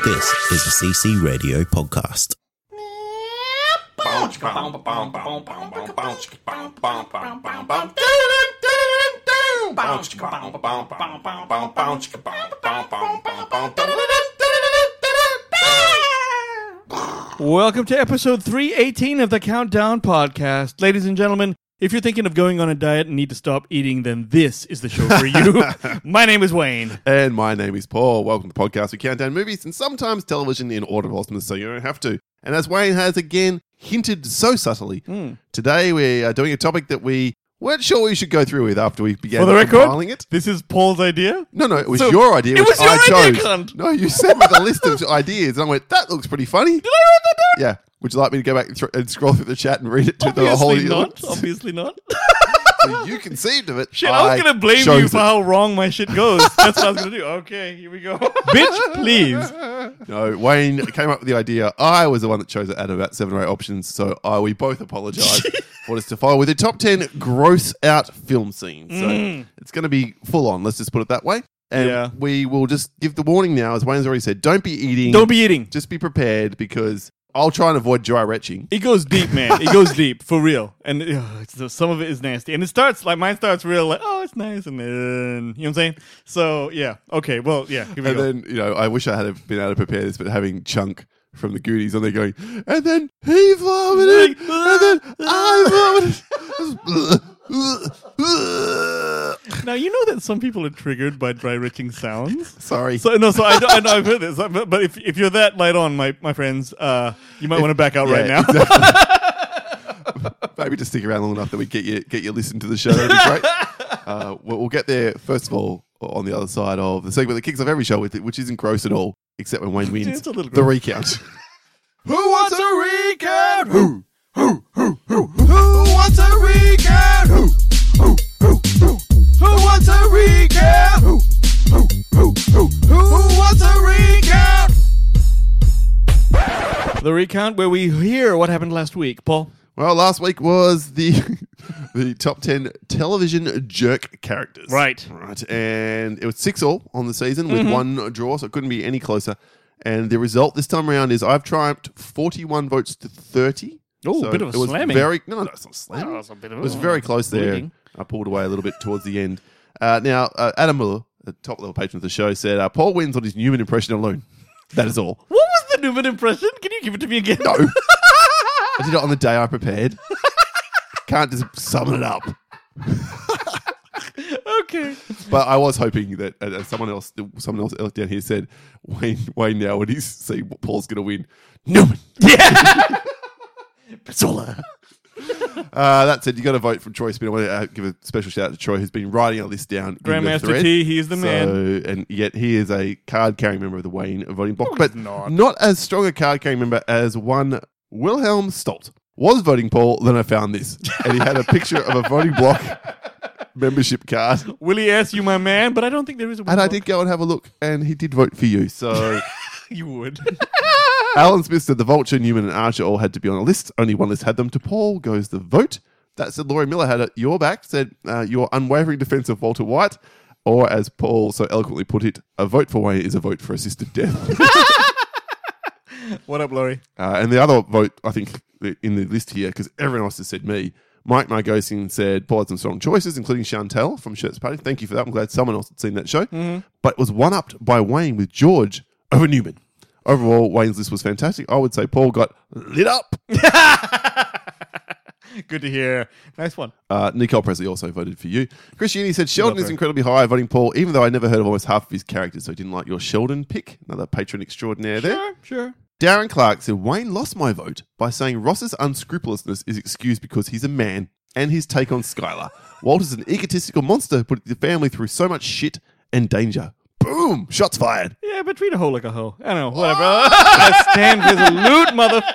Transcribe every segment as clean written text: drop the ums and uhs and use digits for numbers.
This is a CC Radio podcast. Welcome to episode 318 of the Countdown Podcast. Ladies and gentlemen, if you're thinking of going on a diet and need to stop eating, then this is the show for you. My name is Wayne. And my name is Paul. Welcome to the podcast. We count down movies and sometimes television in order of awesomeness, so you don't have to. And as Wayne has again hinted so subtly, today we are doing a topic that we weren't sure we should go through with after we began For the record, compiling it. this is Paul's idea. No, it was your idea. It was your I idea, chose. cunt. No, you sent me the list of ideas, and I went, that looks pretty funny. Did I write that down? Yeah. Would you like me to go back and scroll through the chat and read it to the whole Obviously not. So you conceived of it. Shit, I was going to blame you chose for it. how wrong my shit goes. That's what I was going to do. Okay, here we go. Bitch, please. No, Wayne came up with the idea. I was the one that chose it out of about 7 or 8 options, so we both apologise for us to follow with the top 10 gross out film scenes. So it's going to be full on, let's just put it that way. And we will just give the warning now, as Wayne's already said, don't be eating. Don't be eating. Just be prepared, because I'll try and avoid dry retching. It goes deep, man. It goes deep, for real. And some of it is nasty. And it starts, like, mine starts real, like, oh, it's nice. And then, you know what I'm saying? So, yeah. Okay, well, yeah, here we go. And then, I wish I had been able to prepare this, but having Chunk from the Goonies on there going, and then he vomited, and then I vomited. Now, you know that some people are triggered by dry retching sounds? Sorry. I know I've heard this. But if you're that light on, my friends, you might want to back out right now. Exactly. Maybe just stick around long enough that we get you listen to the show. That'd be great. We'll get there, first of all, on the other side of the segment that kicks off every show with it, which isn't gross at all, except when Wayne wins. It's a little the gross. recount. Who wants a recount? Who wants a recount? Who wants a recount? Who wants a recount? The recount where we hear what happened last week. Paul? Well, last week was the top 10 television jerk characters. Right. And it was 6-all on the season with one draw, so it couldn't be any closer. And the result this time around is I've triumphed 41 votes to 30. Oh, so a bit of a it was slamming. No, it's not slamming. Oh, it's a bit of It was very close there. bleeding. I pulled away a little bit towards the end. Now, Adam Muller, the top-level patron of the show, said, Paul wins on his Newman impression alone. That is all. What was the Newman impression? Can you give it to me again? No. I did it on the day I prepared. Can't just summon it up. Okay. But I was hoping that someone else down here said, Wayne now, when he's see what Paul's going to win, Newman. Yeah. Pizzola. That said, you got to vote for Troy Spin. I want to give a special shout out to Troy, who's been writing our list down. Grandmaster T, he is the man. And yet he is a card-carrying member of the Wayne voting bloc, but not. not as strong a card-carrying member as one Wilhelm Stolt was voting Paul. Then I found this, and he had a picture of a voting bloc membership card. Willie S., you my man, but I don't think there is a And I did go and have a look, and he did vote for you. So You would. Alan Smith said the Vulture, Newman, and Archer all had to be on a list. Only one list had them. To Paul goes the vote. That said, Laurie Miller had it. Your back said your unwavering defense of Walter White, or as Paul so eloquently put it, a vote for Wayne is a vote for assisted death. What up, Laurie? And the other vote, I think, in the list here, because everyone else has said me, Mike Margosin said Paul had some strong choices, including Chantel from Shirts Party. Thank you for that. I'm glad someone else had seen that show. But it was one-upped by Wayne with George over Newman. Overall, Wayne's list was fantastic. I would say Paul got lit up. Good to hear. Nice one. Nicole Presley also voted for you. Chris Uni said Sheldon is incredibly high, voting Paul, even though I never heard of almost half of his characters, so he didn't like your Sheldon pick. Another patron extraordinaire there. Sure. Darren Clark said Wayne lost my vote by saying Ross's unscrupulousness is excused because he's a man and his take on Skylar. Walter's an egotistical monster who put the family through so much shit and danger. Boom! Shots fired. Yeah, but treat a hoe like a hoe. I don't know. Whatever. I stand resolute,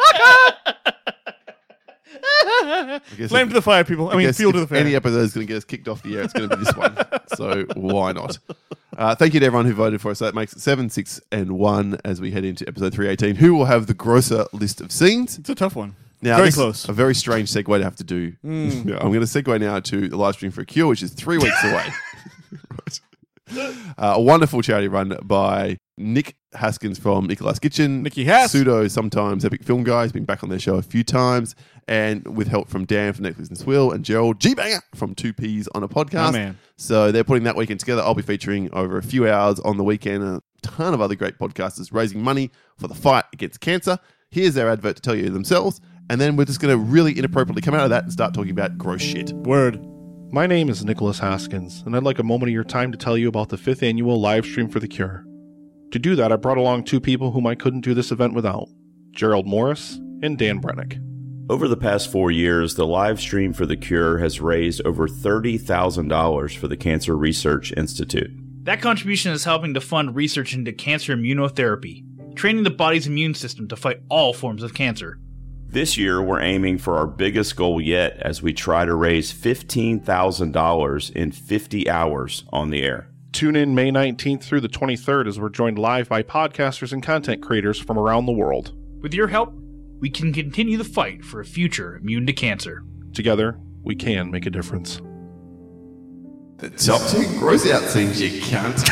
motherfucker. Flame to the fire, people. I mean, fuel to the fire. Any episode is going to get us kicked off the air, it's going to be this one. So why not? Thank you to everyone who voted for us. That makes it 7, 6, and 1 as we head into episode 318. Who will have the grosser list of scenes? It's a tough one. Now, Very this close. is a very strange segue to have to do. I'm going to segue now to the live stream for a cure, which is 3 weeks away. Right. A wonderful charity run by Nick Haskins from Nicholas Kitchen. Nicky Hass. Pseudo, sometimes Epic Film Guy. He's been back on their show a few times. And with help from Dan from Netflix and Swill and Gerald G-Banger from Two Peas on a Podcast. Oh, man. So they're putting that weekend together. I'll be featuring over a few hours on the weekend a ton of other great podcasters raising money for the fight against cancer. Here's their advert to tell you themselves. And then we're just going to really inappropriately come out of that and start talking about gross shit. Word. My name is Nicholas Haskins, and I'd like a moment of your time to tell you about the 5th annual live stream for the cure. To do that, I brought along two people whom I couldn't do this event without, Gerald Morris and Dan Brennick. Over the past 4 years, the live stream for the cure has raised over $30,000 for the Cancer Research Institute. That contribution is helping to fund research into cancer immunotherapy, training the body's immune system to fight all forms of cancer. This year, we're aiming for our biggest goal yet as we try to raise $15,000 in 50 hours on the air. Tune in May 19th through the 23rd as we're joined live by podcasters and content creators from around the world. With your help, we can continue the fight for a future immune to cancer. Together, we can make a difference. The top 2 gross out things you can't.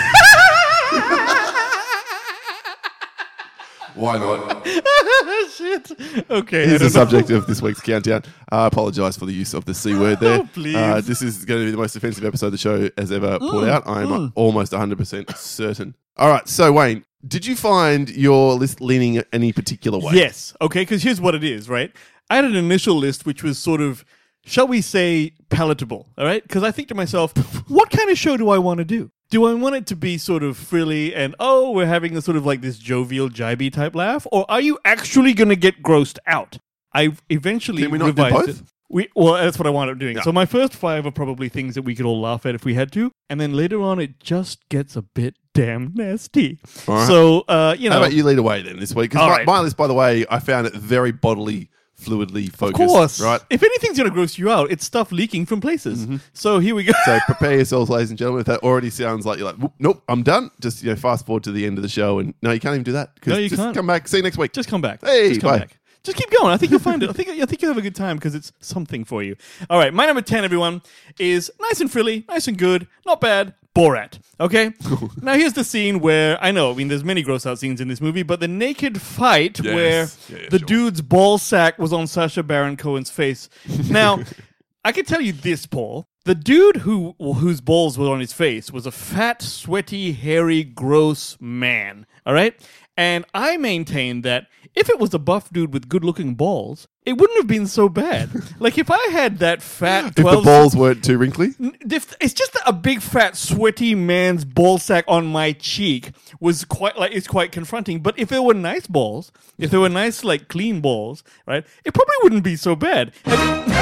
Why not? Shit. Okay. Here's the subject of this week's countdown. I apologise for the use of the C word there. Oh, please. This is going to be the most offensive episode the show has ever put out. I'm almost 100% certain. All right, so Wayne, did you find your list leaning any particular way? Yes. Okay, because here's what it is, right? I had an initial list which was sort of, shall we say, palatable, all right? Because I think to myself, what kind of show do I want to do? Do I want it to be sort of frilly and, oh, we're having a sort of like this jovial, jibey type laugh? Or are you actually going to get grossed out? I eventually Can we not do revised both? it. Well, that's what I wound up doing. Yeah. So my first 5 are probably things that we could all laugh at if we had to. And then later on, it just gets a bit damn nasty. All right. So, you know. How about you lead away then this week? All Because right. my list, by the way, I found it very bodily, fluidly focused. Of course. Right? If anything's going to gross you out, it's stuff leaking from places. So here we go. So prepare yourselves, ladies and gentlemen. If that already sounds like you're like, "Whoop, nope, I'm done. Just fast forward to the end of the show, and no, you can't even do that. 'Cause No, you just can't. Come back. See you next week. Just come back. Hey, just come bye. back. Just keep going. I think you'll find it. I think you'll have a good time because it's something for you. All right, my number 10, everyone, is nice and frilly, nice and good, not bad. Borat. Okay. Now here's the scene where I mean, there's many gross out scenes in this movie, but the naked fight Yes. where Yeah, the sure. dude's ball sack was on Sacha Baron Cohen's face. Now, I can tell you this, Paul. The dude whose balls were on his face was a fat, sweaty, hairy, gross man. All right? And I maintain that if it was a buff dude with good-looking balls, it wouldn't have been so bad. Like, if I had that fat If the 12... balls weren't too wrinkly. It's just that a big, fat, sweaty man's ball sack on my cheek was quite confronting. But if there were nice balls, if there were nice, like, clean balls, right, it probably wouldn't be so bad. Have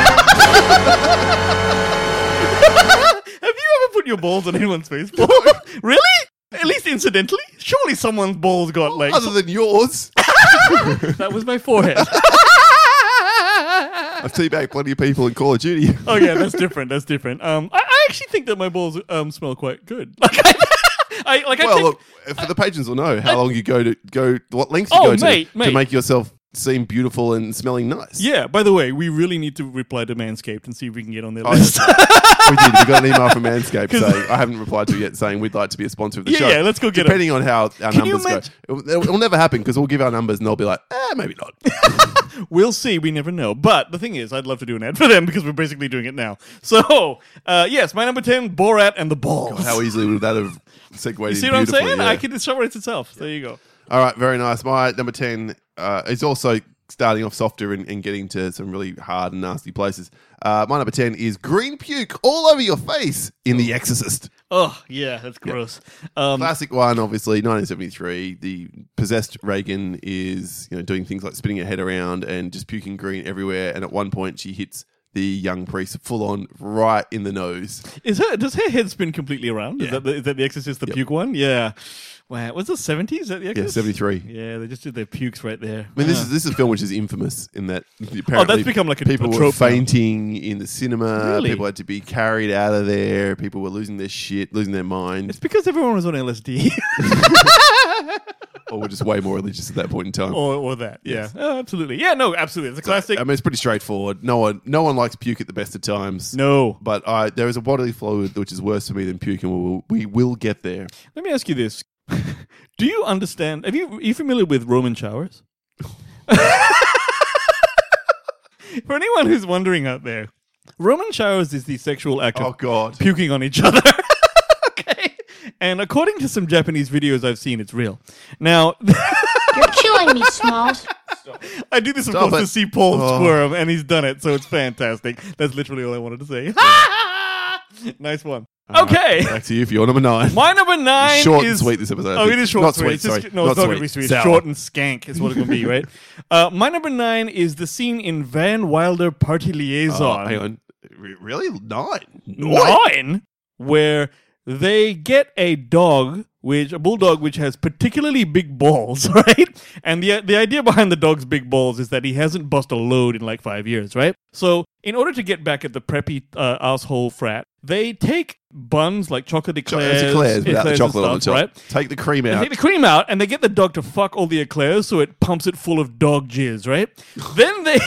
you ever put your balls on anyone's face, Paul? Really? At least incidentally? Surely someone's balls got, like... Other than yours. That was my forehead. I've teabagged plenty of people in Call of Duty. Oh, yeah, that's different. That's different. I actually think that my balls smell quite good. Like, Well, look, for the patrons will know how long you go, what lengths you Oh, go to mate. make yourself seem beautiful and smelling nice. Yeah, by the way, we really need to reply to Manscaped and see if we can get on their Oh, list. We did. We got an email from Manscaped saying, I haven't replied to it yet, saying we'd like to be a sponsor of the show. Yeah, let's go get it. Depending on how our Can you numbers go. It'll never happen because we'll give our numbers and they'll be like, maybe not. We'll see. We never know. But the thing is, I'd love to do an ad for them because we're basically doing it now. So, yes, my number 10, Borat and the balls. How easily would that have segued You in see what I'm beautifully, saying? yeah. I can discover it itself. There you go. All right, very nice. My number 10 is also starting off softer and getting to some really hard and nasty places. My number 10 is green puke all over your face in The Exorcist. Oh, yeah, that's gross. Classic one, obviously, 1973. The possessed Reagan is doing things like spinning her head around and just puking green everywhere. And at one point, she hits the young priest full on right in the nose. Does her head spin completely around? Yeah. Is that The Exorcist, the puke one? Yeah. Wow. Was it 70s? Is that The Yeah, Exorcist? 73. Yeah, they just did their pukes right there. I mean, this is a film which is infamous in that apparently become like a people were trope now. fainting in the cinema. Really? People had to be carried out of there. People were losing their shit, losing their mind, It's because everyone was on LSD. or were just way more religious at that point in time. or that. Yeah. Oh, absolutely. Yeah, no, absolutely. It's a classic. I mean, it's pretty straightforward. No one likes puke at the best of times. No. But there is a bodily fluid which is worse for me than puke, and we will get there. Let me ask you this. Do you understand? Are you familiar with Roman showers? For anyone who's wondering out there, Roman showers is the sexual act Oh of God. puking on each other. Okay? And according to some Japanese videos I've seen, it's real. Now, You're killing me, Smalls. I do this, of Stop course, it. to see Paul Oh. squirm, and he's done it, so it's fantastic. That's literally all I wanted to say. Nice one. Okay. Back to you for your number 9. My number 9 Short is... and sweet this episode. I Oh, think. it is short Not and sweet. sweet, It's just- sorry. No, it's not going to be sweet. It's Sour. short and skank is what it's going to be, right? My number 9 is the scene in Van Wilder Party Liaison. Hang on. Really? 9? 9? Where they get a bulldog which has particularly big balls, right? And the idea behind the dog's big balls is that he hasn't bust a load in like 5 years, right? So in order to get back at the preppy asshole frat, they take buns like chocolate eclairs, It's eclairs without the and chocolate on the stuff, top. right? Take the cream They out. take the cream out and they get the dog to fuck all the eclairs so it pumps it full of dog jizz, right? Then they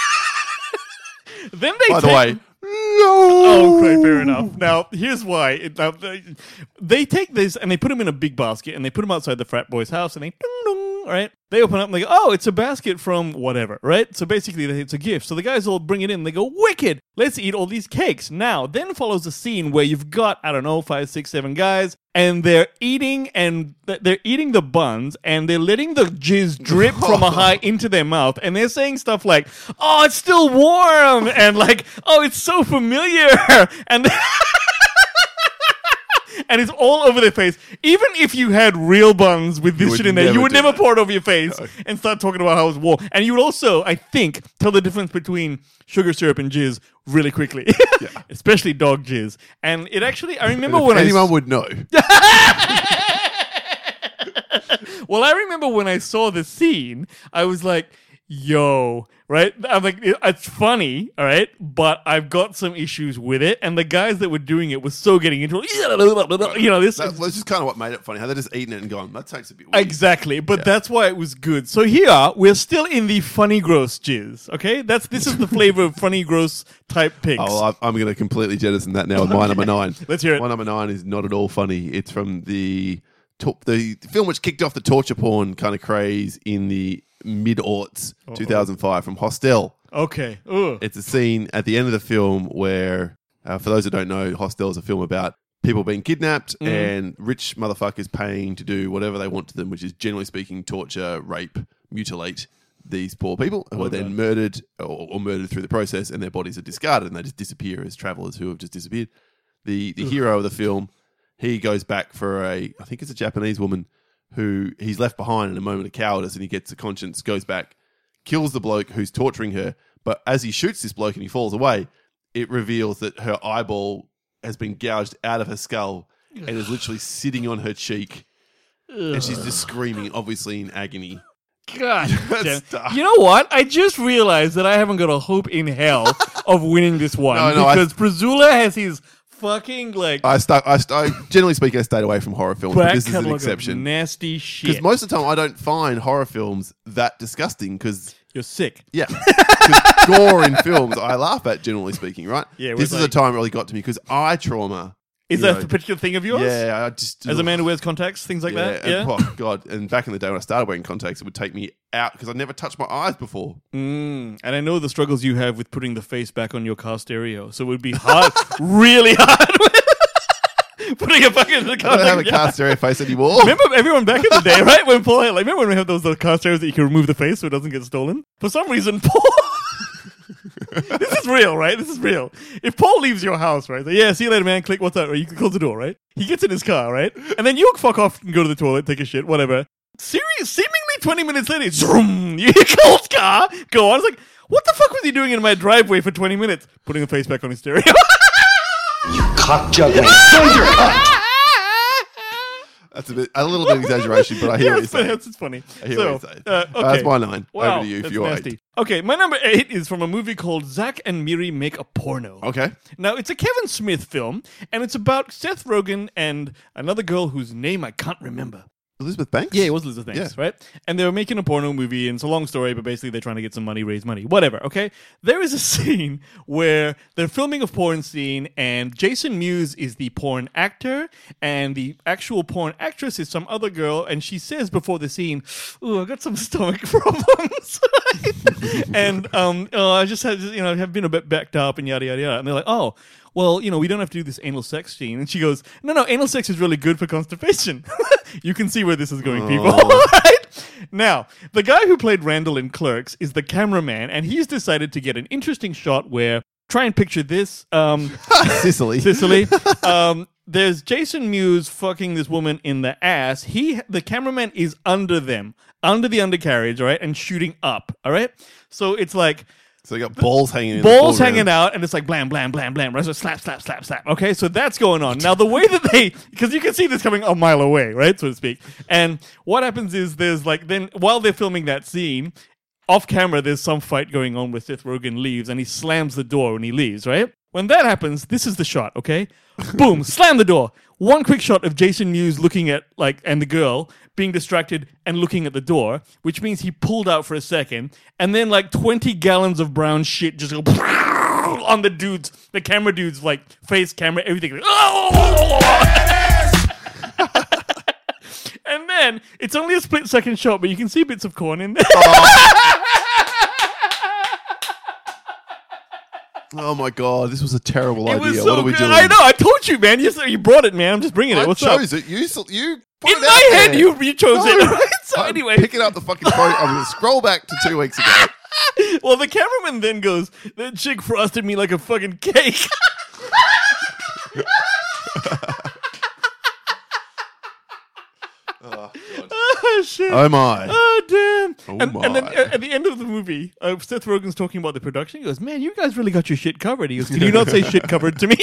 By the way, Oh, great, fair enough. Now, here's why. They take this and they put them in a big basket and they put them outside the frat boy's house and they ding dong, right? They open up and they go, oh, it's a basket from whatever, right? So basically, it's a gift. So the guys all bring it in and they go, wicked, let's eat all these cakes. Now, then follows a scene where you've got, 5, 6, 7 guys and they're eating the buns and they're letting the jizz drip from a high into their mouth and they're saying stuff like, oh, it's still warm and like, oh, it's so familiar and and it's all over their face. Even if you had real buns with this would shit in there, you never would do never that. pour it over your face and start talking about how it's warm. And you would also, I think, tell the difference between sugar syrup and jizz really quickly. Especially dog jizz. And it actually, I remember when anyone would know. Well, I remember when I saw the scene, I was like, yo, right? I'm like, it's funny, all right? But I've got some issues with it. And the guys that were doing it were so getting into it. You know, this. That's just kind of what made it funny. How they're just eating it and going, that tastes a bit weird. Exactly, but that's why it was good. So here, we're still in the funny gross jizz, okay? This is the flavor of funny gross type pigs. Oh, well, I'm going to completely jettison that now with my number 9. Let's hear it. My number 9 is not at all funny. It's from the film which kicked off the torture porn kind of craze in the mid-aughts, 2005, from Hostel. Okay. Ugh. It's a scene at the end of the film where, for those who don't know, Hostel is a film about people being kidnapped and rich motherfuckers paying to do whatever they want to them, which is generally speaking torture, rape, mutilate these poor people who are then murdered or murdered through the process, and their bodies are discarded and they just disappear as travelers who have just disappeared. The hero of the film, he goes back for I think it's a Japanese woman who he's left behind in a moment of cowardice, and he gets a conscience, goes back, kills the bloke who's torturing her. But as he shoots this bloke and he falls away, it reveals that her eyeball has been gouged out of her skull and is literally sitting on her cheek. And she's just screaming, obviously in agony. God damn. That's dark. You know what? I just realized that I haven't got a hope in hell of winning this one No, because Prezula has his fucking like I generally speaking, I stayed away from horror films, but back this is an catalog of exception. nasty shit. Because most of the time, I don't find horror films that disgusting. Because You're sick. yeah, 'cause gore in films I laugh at. Generally speaking, right? Yeah, this we're is like- a time it really got to me because eye trauma. Is you that know, a particular thing of yours? Yeah, I just As a man who wears contacts, things like that? and- Yeah. oh god! And back in the day when I started wearing contacts, it would take me out because I'd never touched my eyes before. And I know the struggles you have with putting the face back on your car stereo. So it would be hard, really hard. Putting it back into the car. I don't have a car stereo face anymore. Remember everyone back in the day, right? When Paul had, remember when we have those car stereos that you can remove the face so it doesn't get stolen? For some reason, Paul. This is real, right? This is real. If Paul leaves your house, right? So, yeah, see you later, man. Click, what's up? Or you can close the door, right? He gets in his car, right? And then you fuck off and go to the toilet, take a shit, whatever. Seemingly 20 minutes later, zoom, you hear Cole's car go on. I was like, what the fuck was he doing in my driveway for 20 minutes? Putting the face back on his stereo. Cock juggling. That's a little bit of exaggeration, but I hear what you're saying. It's funny. I hear what you're saying. Okay. That's my 9. Wow, Over to you that's for your nasty. 8. Okay, my number 8 is from a movie called Zack and Miri Make a Porno. Okay. Now, it's a Kevin Smith film, and it's about Seth Rogen and another girl whose name I can't remember. Elizabeth Banks? Yeah, it was Elizabeth Banks, Yeah. right? And they were making a porno movie, and it's a long story, but basically they're trying to get some money, raise money, whatever, okay? There is a scene where they're filming a porn scene, and Jason Mewes is the porn actor, and the actual porn actress is some other girl, and she says before the scene, "Ooh, I got some stomach problems." And I just had, have been a bit backed up and yada, yada, yada. And they're like, "Oh, well, we don't have to do this anal sex scene." And she goes, no, anal sex is really good for constipation. You can see where this is going, people. Right? Now, the guy who played Randall in Clerks is the cameraman, and he's decided to get an interesting shot where, try and picture this. Sicily. There's Jason Mewes fucking this woman in the ass. The cameraman is under them, under the undercarriage, all right, and shooting up, all right? So it's like... So you got balls hanging in balls the hanging out, and it's like blam, blam, blam, blam, right? So slap, slap, slap, slap. Okay, so that's going on. Now, the way that because you can see this coming a mile away, right, so to speak. And what happens is there's then while they're filming that scene, off camera, there's some fight going on where Seth Rogen leaves, and he slams the door when he leaves, right? When that happens, this is the shot, okay? Boom, slam the door. One quick shot of Jason Mewes looking at, and the girl being distracted and looking at the door, which means he pulled out for a second, and then 20 gallons of brown shit just go on the camera dude's face, camera, everything. And then it's only a split second shot, but you can see bits of corn in there. Oh my god, this was a terrible It idea. was so What are we good. doing? I know. I told you, man. You brought it, man. I'm just bringing it. I What's up? chose it. You put In it my out head, there. you chose No. it. Right? So I'm anyway, picking up the fucking phone. I'm going to scroll back to 2 weeks ago. well, the cameraman then goes, "That chick frosted me like a fucking cake." Oh shit. Oh my. Oh damn! Oh, and then my. at the end of the movie, Seth Rogen's talking about the production. He goes, "Man, you guys really got your shit covered." He goes, "Can you not say shit covered to me?"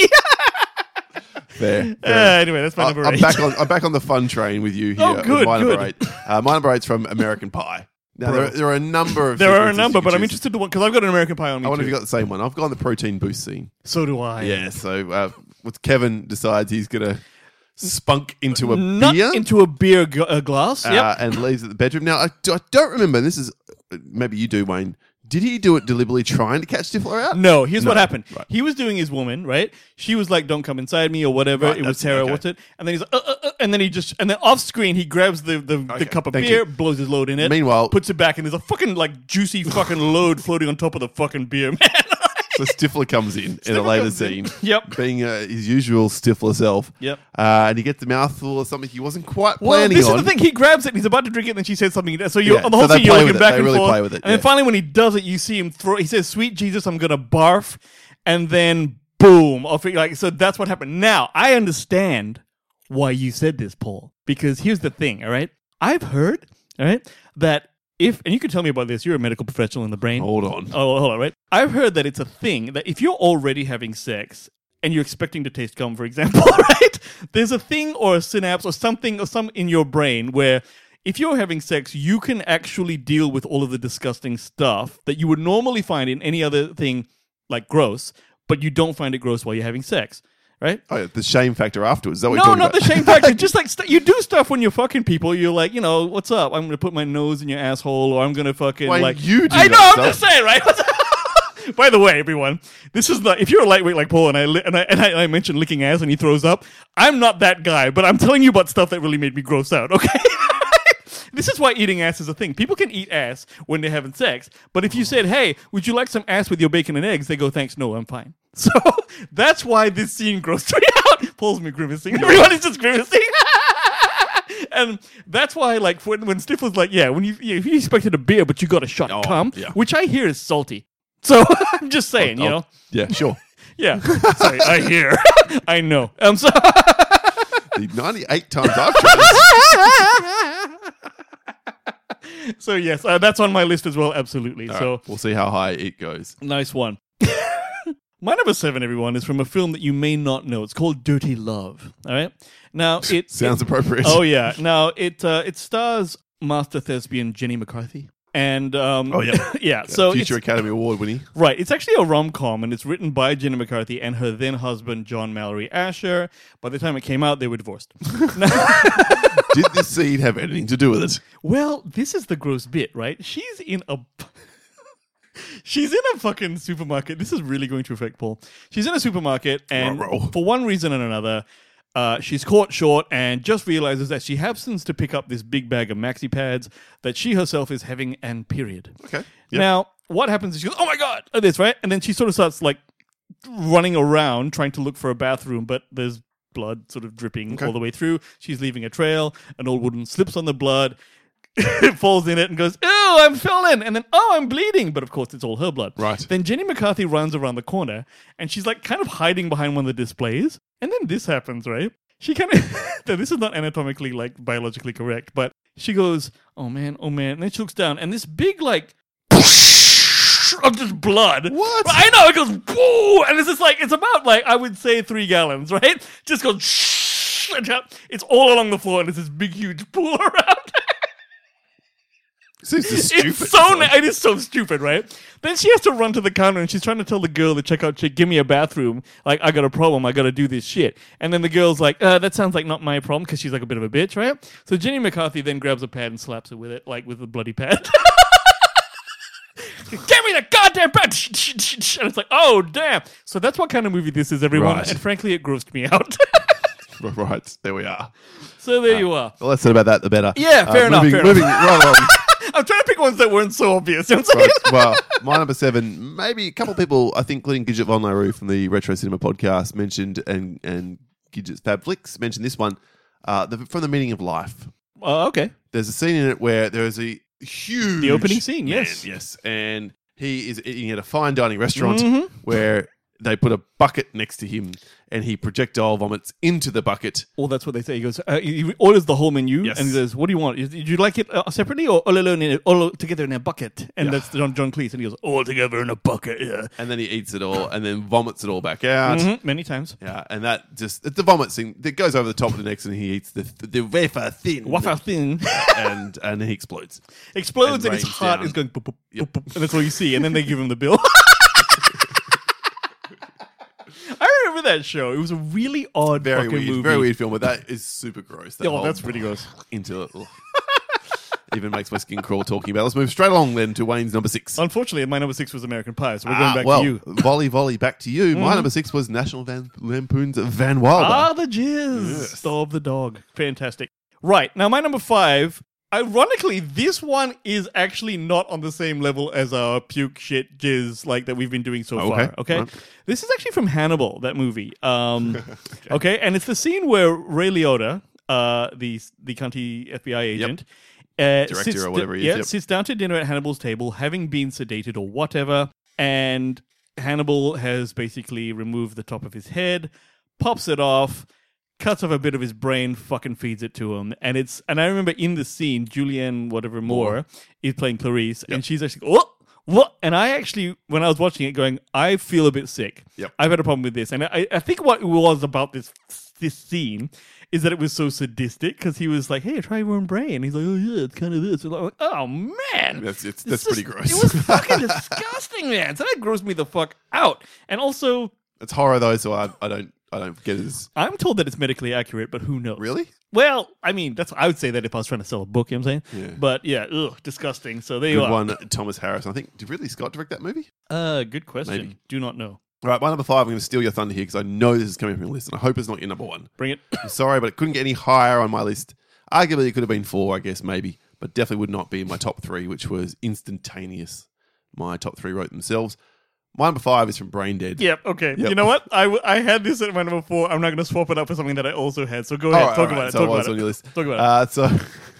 Fair. Anyway, that's my number I'm 8. back on the fun train with you here. Oh, good, My good. number 8. My number 8's from American Pie. Now, there are a number of There are a sequences number, you but can I'm choose. interested to one because I've got an American Pie on me I wonder if too. you got the same one. I've gone the protein boost scene. So do I. Yeah, so with Kevin decides he's going to spunk into a Nut beer into a beer glass. Yep. and leaves at the bedroom. Now, I don't remember, and this is, maybe you do, Wayne. Did he do it deliberately trying to catch Stifler out? No, here's what happened. Right. He was doing his woman, right? She was like, "Don't come inside me" or whatever. Right, it was that's- Sarah, okay. what's it? And then he's like, and then and then off screen he grabs the cup of thank beer, you. blows his load in it. Meanwhile- puts it back, and there's a fucking juicy fucking load floating on top of the fucking beer, man. So Stifler comes in a Stifler later comes in. scene. Yep. Being his usual Stifler self. Yep. And he gets a mouthful of something he wasn't quite Well, planning this on. is the thing. He grabs it and he's about to drink it, and then she says something. So you're Yeah, on the whole so they scene, you're play looking with it. back They and really forth. play with it, And then yeah. finally, when he does it, you see him throw. He says, "Sweet Jesus, I'm gonna barf," and then boom. So that's what happened. Now I understand why you said this, Paul. Because here's the thing. All right, I've heard. All right, that. And you can tell me about this, you're a medical professional in the brain. Hold on. Oh, hold on, right? I've heard that it's a thing that if you're already having sex and you're expecting to taste cum, for example, right? There's a thing or a synapse or something or some in your brain where if you're having sex, you can actually deal with all of the disgusting stuff that you would normally find in any other thing like gross, but you don't find it gross while you're having sex. Right? Oh, yeah, the shame factor afterwards. Is that what No, you're talking not the about? shame factor. Just like you do stuff when you're fucking people. You're like, what's up? I'm gonna put my nose in your asshole, or I'm gonna fucking Wait, like. you do I know. that I'm stuff. just saying, right? By the way, everyone, this is not. If you're a lightweight like Paul, and I mentioned licking ass, and he throws up, I'm not that guy. But I'm telling you about stuff that really made me gross out. Okay. This is why eating ass is a thing. People can eat ass when they're having sex, but if you said, "Hey, would you like some ass with your bacon and eggs?" they go, "Thanks, no, I'm fine." So that's why this scene grossed me out. Paul's me grimacing. Everyone is just grimacing. And that's why, like, when Stiff was like, "Yeah, if you expected a beer, but you got a shot of cum," yeah. which I hear is salty. So I'm just saying, you know, Yeah, sure. yeah. Sorry, I hear, I know. So. The 98 times I've tried So yes, that's on my list as well. Absolutely. this. So All right, we'll see how high it goes. nice one. My number 7, everyone, is from a film that you may not know. It's called Dirty Love. All right. Now it Sounds appropriate. Oh yeah. Now it stars master thespian Jenny McCarthy. And yeah. yeah. So Future it's, Academy Award winning. right, it's actually a rom-com, and it's written by Jenny McCarthy and her then husband John Mallory Asher. By the time it came out, they were divorced. Did this scene have anything to do with it? Well, this is the gross bit, right? She's in a fucking supermarket. This is really going to affect Paul. She's in a supermarket, and Ruh-roh. for one reason and another, she's caught short and just realizes that she happens to pick up this big bag of maxi pads that she herself is having an period. Okay. Yep. Now, what happens is she goes, "Oh my god!" like this, right? And then she sort of starts like running around trying to look for a bathroom, but there's blood sort of dripping all the way through. She's leaving a trail. An old woman slips on the blood, falls in it, and goes, "Oh, I'm fallen!" And then, "Oh, I'm bleeding!" But of course, it's all her blood. Right. Then Jenny McCarthy runs around the corner, and she's like kind of hiding behind one of the displays. And then this happens, right? She kind of, this is not anatomically, like, biologically correct, but she goes, oh man. And then she looks down, and this big, like, of just blood. What? I know, it goes, boo! And it's just like, it's about, like, I would say 3 gallons, right? Just goes, it's all along the floor, and there's this big, huge pool around. Seems just stupid. It is so stupid, right? Then she has to run to the counter and she's trying to tell the girl, the checkout chick, give me a bathroom. Like, I got a problem. I got to do this shit. And then the girl's like, that sounds like not my problem, because she's like a bit of a bitch, right? So Jenny McCarthy then grabs a pad and slaps her with it, like with a bloody pad. Give me the goddamn pad! And it's like, oh, damn. So that's what kind of movie this is, everyone. Right. And frankly, it grossed me out. Right, there we are. So there you are. The less said about that, the better. Yeah, fair enough. Moving right along. I'm trying to pick ones that weren't so obvious. You know what I'm saying? Right. Well, my number 7, maybe a couple of people, I think, including Gidget Von Laru from the Retro Cinema podcast mentioned, and Gidget's Fab Flicks mentioned this one, from The Meaning of Life. Okay. There's a scene in it where there is a huge... The opening scene, man, yes. Yes, and he is eating at a fine dining restaurant Mm-hmm. where they put a bucket next to him and he projectile vomits into the bucket. Well, that's what they say. He goes, he orders the whole menu, Yes. and he says, "What do you want? Did you like it separately or all alone, all together in a bucket?" And that's John Cleese, and he goes, "All together in a bucket." Yeah, And then he eats it all and then vomits it all back out. many times. Yeah, and that just the vomit scene that goes over the top of the next, and he eats the wafer thin, Waffle thin and then he explodes. explodes, And and his rains heart down. is going, boop, boop, boop, boop, and that's all you see. And then they give him the bill. I remember that show. It was a really odd Very fucking weird, movie. very weird film, but that is super gross. That Oh, whole that's pretty gross. Into it. Ugh. Even makes my skin crawl talking about it. Let's move straight along then to Wayne's number 6. Unfortunately, my number 6 was American Pie, so we're going back well, to you. volley, back to you. My number 6 was National Lampoon's Van Wilder. Ah, the jizz of the dog. Fantastic. Right. Now, my number 5, ironically, this one is actually not on the same level as our puke shit jizz like that we've been doing so far. Okay. Right. This is actually from Hannibal, that movie. Okay. And it's the scene where Ray Liotta, the cunty FBI agent, Director or whatever he is, sits down to dinner at Hannibal's table, having been sedated or whatever, and Hannibal has basically removed the top of his head, pops it off, cuts off a bit of his brain, fucking feeds it to him. And I remember in the scene, Julianne whatever Moore is playing Clarice, and she's actually, what? And I actually, when I was watching it, going, I feel a bit sick. Yep. I've had a problem with this. And I think what it was about this scene is that it was so sadistic, because he was like, hey, try your own brain. He's like, oh yeah, it's kind of this. And I'm like, oh man. That's It's pretty just- gross. It was fucking disgusting, man. So that grossed me the fuck out. And also, It's horror though, so I don't get it as I'm told that it's medically accurate, but who knows? really. Well, I mean, I would say that if I was trying to sell a book, you know what I'm saying? Yeah. But yeah, disgusting. So there you Good are. one, Thomas Harris. I think did Ridley Scott direct that movie? Good question. Maybe. Do not know. All right, my number 5. I'm going to steal your thunder here because I know this is coming from your list, and I hope it's not your number 1. Bring it. I'm sorry, but it couldn't get any higher on my list. Arguably, it could have been 4, I guess, maybe, but definitely would not be in my top 3, which was instantaneous. My top 3 wrote themselves. My number 5 is from Brain Dead. Yep. Okay. Yep. You know what? I had this at my number 4. I'm not going to swap it up for something that I also had. So go ahead. All right, Talk all about right, it. so Talk it was about on it. your list. Talk about it. So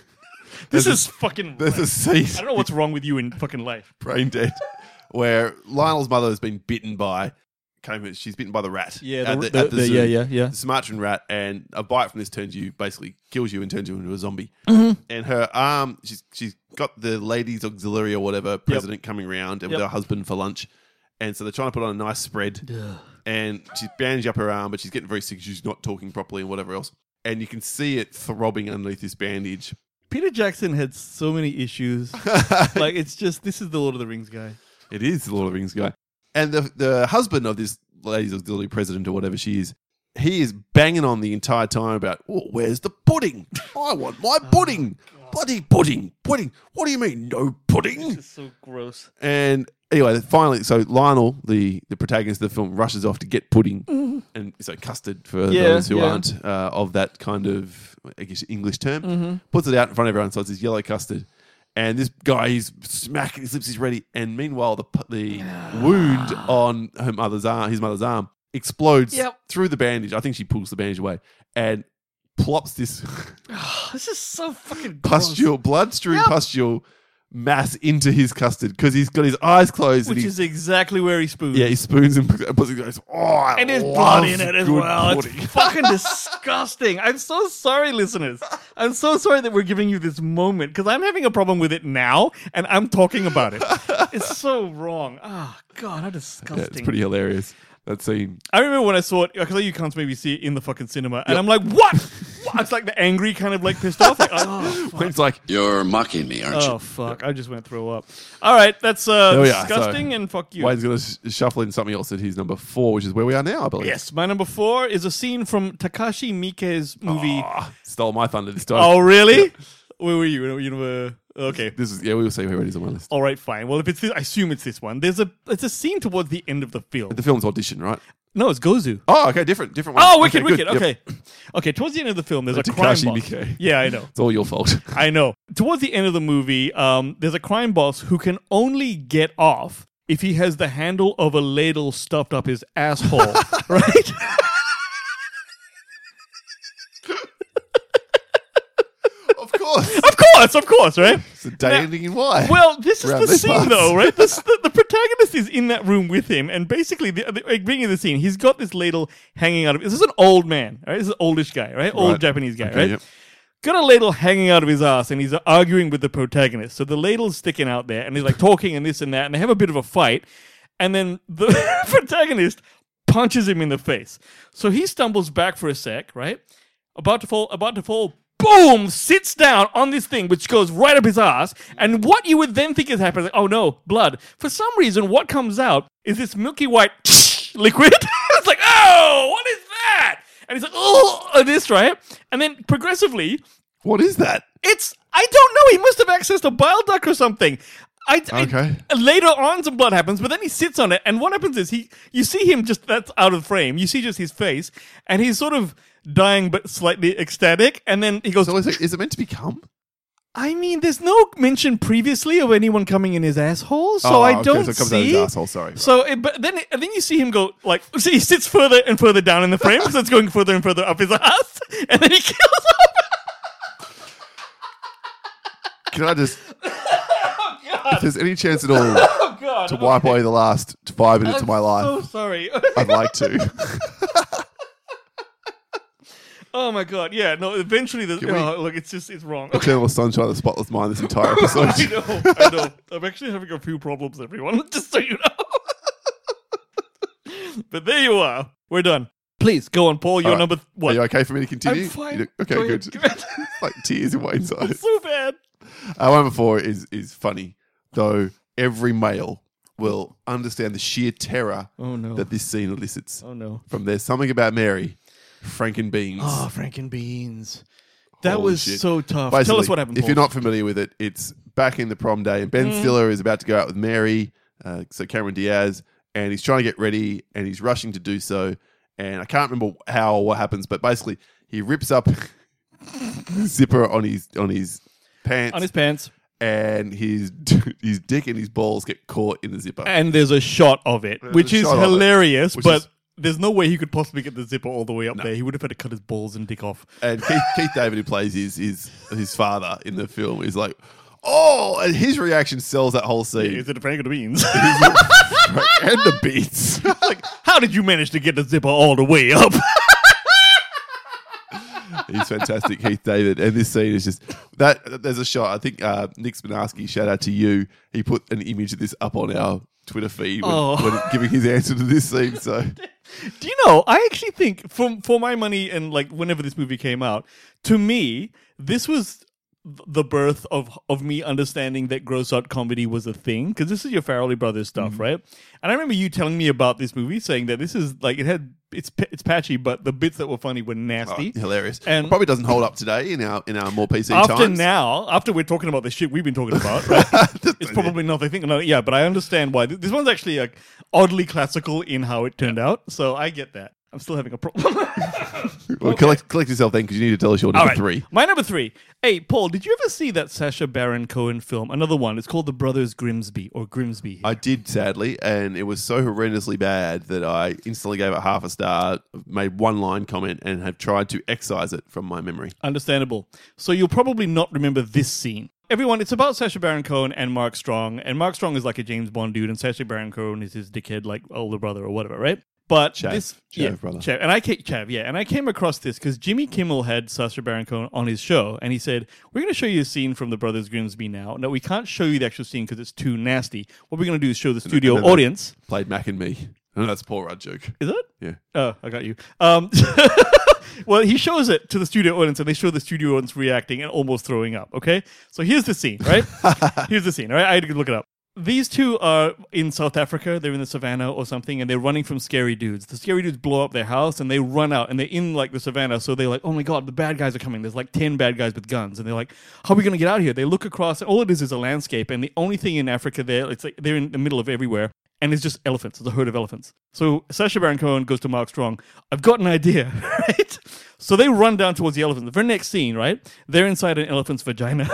This there's is fucking. there's a scene, I don't know what's wrong with you in fucking life. Brain Dead, where Lionel's mother has been bitten by. She's bitten by the rat. Yeah. at The, the zoo. yeah. The Sumatran rat, and a bite from this basically kills you and turns you into a zombie. Mm-hmm. And her arm, she's got the ladies auxiliary or whatever president coming around and with her husband for lunch, and so they're trying to put on a nice spread. And she's bandaged up her arm, but she's getting very sick. She's not talking properly and whatever else. And you can see it throbbing underneath this bandage. Peter Jackson had so many issues. Like, it's just, this is the Lord of the Rings guy. It is the Lord of the Rings guy. And the husband of this lady's auxiliary president or whatever she is, he is banging on the entire time about, where's the pudding? I want my pudding. Bloody pudding. Pudding. What do you mean, no pudding? This is so gross. And anyway, finally, so Lionel, the protagonist of the film, rushes off to get pudding. And so custard, for those who aren't of that kind of, I guess, English term, puts it out in front of everyone, so it's this yellow custard. And this guy, he's smacking his lips, he's ready. And meanwhile, the wound on his mother's arm explodes through the bandage. I think she pulls the bandage away and plops this This is so fucking gross. blood-strewn pustule mass into his custard because he's got his eyes closed. Which is exactly where he spoons. Yeah, he spoons and puts it goes, and there's blood in it as well. It's fucking disgusting. I'm so sorry, listeners. I'm so sorry that we're giving you this moment because I'm having a problem with it now and I'm talking about it. It's so wrong. Oh, God, how disgusting. Yeah, it's pretty hilarious. That scene. I remember when I saw it, because you can't maybe see it in the fucking cinema, and I'm like, what? It's like the angry kind of like pissed off. Like, oh, fuck. It's like, You're mocking me, aren't you? Oh, fuck. I just went to throw up. All right, that's disgusting, and fuck you. Wayne's going to shuffle in something else at his number 4, which is where we are now, I believe. Yes, my number 4 is a scene from Takashi Miike's movie. Oh, stole my thunder this time. Oh, really? Yep. Where were you? You know, okay. We will see where it is on my list. All right, fine. Well, if it's this, I assume it's this one. It's a scene towards the end of the film. The film's audition, right? No, it's Gozu. Oh, okay, different one. Oh, wicked. Good. Okay. Yep. Okay, towards the end of the film, there's a Takashi crime boss. Miike. Yeah, I know. It's all your fault. I know. Towards the end of the movie, there's a crime boss who can only get off if he has the handle of a ladle stuffed up his asshole, right? Of course, right? It's a day ending in Y. Well, this is Around the these scene, parts. though, right? The protagonist is in that room with him, and basically, beginning of the scene, he's got this ladle hanging out of. This is an old man, right? This is an oldish guy, right? Old Japanese guy, right? Yep. Got a ladle hanging out of his ass, and he's arguing with the protagonist. So the ladle's sticking out there, and he's like talking and this and that, and they have a bit of a fight, and then the protagonist punches him in the face. So he stumbles back for a sec, right? About to fall. Boom! Sits down on this thing, which goes right up his ass. And what you would then think is happening, like, oh no, blood. For some reason, what comes out is this milky white liquid. It's like, oh, what is that? And he's like, oh, this, right? And then progressively, What is that? I don't know. He must have accessed a bile duct or something. Okay. Later on, some blood happens, but then he sits on it, and what happens is you see him that's out of frame. You see just his face, and he's sort of dying but slightly ecstatic, and then he goes. So is it meant to be cum? I mean, there's no mention previously of anyone coming in his asshole, so I don't so it comes see. out of his asshole. Sorry. So, but then you see him go like, so he sits further and further down in the frame, so it's going further and further up his ass, and then he kills him. Can I just? If there's any chance at all to wipe away the last 5 minutes of my life, So sorry. I'd like to. Oh my god! Yeah, no. Eventually, look, it's wrong. Eternal sunshine of the spotless mind. This entire episode. I know. I'm actually having a few problems, everyone. Just so you know. But there you are. We're done. Please go on, Paul. You're All right. number what? Are you okay for me to continue? I'm fine. Okay, Go good. ahead. Like tears in Wayne's eyes. So bad. One before is funny, though. Every male will understand the sheer terror Oh no. that this scene elicits. Oh no. From There's Something About Mary, Frankenbeans. Oh, Frankenbeans. That Holy was shit. so tough. Basically, Tell us what happened. If Paul. you're not familiar with it, it's back in the prom day, and Ben Stiller is about to go out with Mary, so Cameron Diaz, and he's trying to get ready, and he's rushing to do so. And I can't remember how or what happens, but basically he rips up the zipper on his pants, on his pants, and his dick and his balls get caught in the zipper. and there's a shot of it, which a is shot of it, hilarious, which but. is- There's no way he could possibly get the zipper all the way up there. He would have had to cut his balls and dick off. And Keith David, who plays his father in the film, is like, oh, and his reaction sells that whole scene. Is it a Frankenbeans? And the beats. Like, how did you manage to get the zipper all the way up? He's fantastic, Keith David. And this scene is just that. There's a shot. I think Nick Spinarsky, shout out to you. He put an image of this up on our Twitter feed when giving his answer to this scene. So, Do you know, I actually think for my money and like whenever this movie came out, to me, this was the birth of me understanding that gross out comedy was a thing, because this is your Farrelly Brothers stuff, right? And I remember you telling me about this movie, saying that this is like it's patchy, but the bits that were funny were nasty, hilarious, and probably doesn't hold up today in our more PC times. After we're talking about the shit we've been talking about, right? It's probably not. I think yeah, but I understand why this one's actually like oddly classical in how it turned out. So I get that. I'm still having a problem. Well, collect yourself then, because you need to tell us your number 3. My number 3. Hey, Paul, did you ever see that Sacha Baron Cohen film? Another one. It's called The Brothers Grimsby, or Grimsby. I did, sadly, and it was so horrendously bad that I instantly gave it half a star, made one line comment, and have tried to excise it from my memory. Understandable. So you'll probably not remember this scene. Everyone, it's about Sacha Baron Cohen and Mark Strong, and Mark Strong is like a James Bond dude, and Sacha Baron Cohen is his dickhead, like older brother or whatever, right? But Chav, brother. Chav, and I came across this because Jimmy Kimmel had Sacha Baron Cohen on his show, and he said, "We're going to show you a scene from The Brothers Grimsby now. No, we can't show you the actual scene because it's too nasty. What we're going to do is show the studio audience." Played Mac and Me. No, that's a Paul Rudd joke. Is it? Yeah. Oh, I got you. Well, he shows it to the studio audience, and they show the studio audience reacting and almost throwing up. Okay, so here's the scene, right? Here's the scene. All right, I had to look it up. These two are in South Africa. They're in the savannah or something, and they're running from scary dudes. The scary dudes blow up their house, and they run out, and they're in like the savannah. So they're like, "Oh my god, the bad guys are coming!" There's like 10 bad guys with guns, and they're like, "How are we gonna get out of here?" They look across, and all it is a landscape, and the only thing in Africa there, it's like they're in the middle of everywhere, and it's just elephants. It's a herd of elephants. So Sacha Baron Cohen goes to Mark Strong. "I've got an idea," right? So they run down towards the elephant. The very next scene, right? They're inside an elephant's vagina.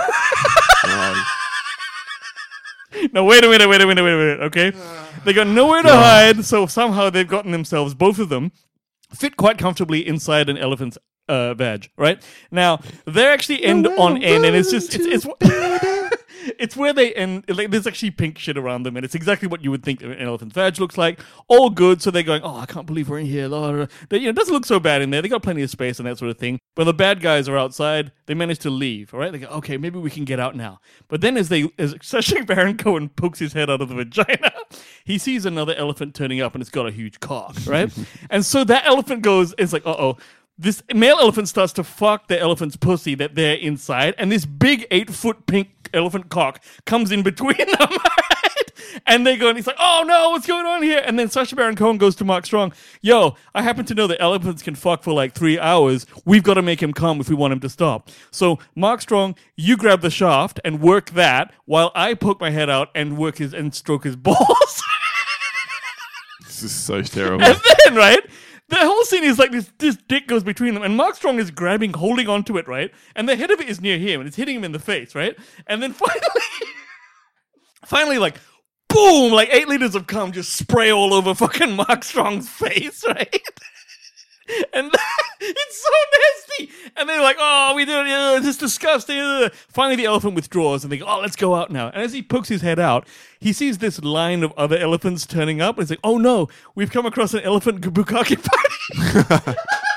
No, wait a minute, okay? They got nowhere to hide, so somehow they've gotten themselves, both of them, fit quite comfortably inside an elephant's vag, right? Now, they actually end on end, and it's just, it's where they end, like, there's actually pink shit around them, and it's exactly what you would think an elephant's vag looks like. All good, so they're going, "Oh, I can't believe we're in here." It doesn't look so bad in there. They got plenty of space and that sort of thing. When the bad guys are outside, they manage to leave, all right? They go, "Okay, maybe we can get out now." But then as Sacha Baron Cohen pokes his head out of the vagina, he sees another elephant turning up, and it's got a huge cock, right? And so that elephant goes, it's like, uh-oh. This male elephant starts to fuck the elephant's pussy that they're inside, and this big 8-foot pink elephant cock comes in between them, right? And they go, and he's like, "Oh no, what's going on here?" And then Sacha Baron Cohen goes to Mark Strong, "Yo, I happen to know that elephants can fuck for like 3 hours. We've got to make him come if we want him to stop. So, Mark Strong, you grab the shaft and work that while I poke my head out and and stroke his balls." This is so terrible. And then, right? The whole scene is like this dick goes between them, and Mark Strong is holding onto it, right? And the head of it is near him, and it's hitting him in the face, right? And then finally, like, boom, like 8 liters of cum just spray all over fucking Mark Strong's face, right? And it's so nasty. And they're like, "Oh, we did it. This is disgusting." Finally, the elephant withdraws, and they go, "Oh, let's go out now." And as he pokes his head out, he sees this line of other elephants turning up, and he's like, "Oh no, we've come across an elephant bukkake party."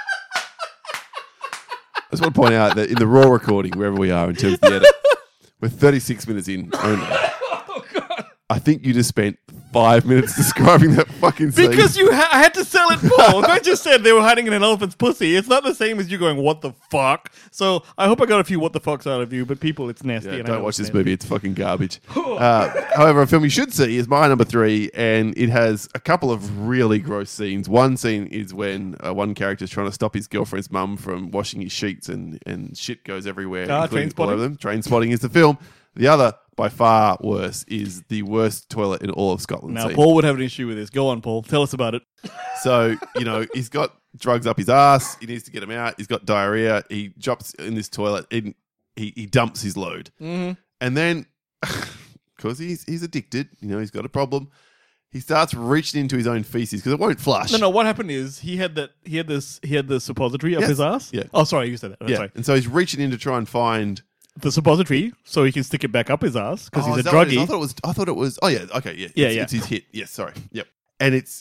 I just want to point out that in the raw recording, wherever we are in terms of the edit, we're 36 minutes in only. I think you just spent 5 minutes describing that fucking scene. Because I had to sell it, Paul. If I just said they were hiding in an elephant's pussy, it's not the same as you going, "What the fuck?" So I hope I got a few "what the fucks" out of you, but people, it's nasty. Yeah, and don't watch this movie. It's fucking garbage. However, a film you should see is my number 3, and it has a couple of really gross scenes. One scene is when one character is trying to stop his girlfriend's mum from washing his sheets, and shit goes everywhere. Trainspotting. All of them. Trainspotting is the film. The other, by far worse, is the worst toilet in all of Scotland. Now, Paul would have an issue with this. Go on, Paul. Tell us about it. So, he's got drugs up his ass. He needs to get them out. He's got diarrhea. He drops in this toilet. He dumps his load. Mm-hmm. And then, because he's addicted, he's got a problem, he starts reaching into his own feces because it won't flush. No. What happened is he had the suppository up his ass. Yeah. Oh, sorry, you said that. Yeah. Sorry. And so he's reaching in to try and find the suppository so he can stick it back up his ass because he's a druggie. I thought it was. Oh yeah. Okay. Yeah. It's his hit. Yes. Sorry. Yep. And it's.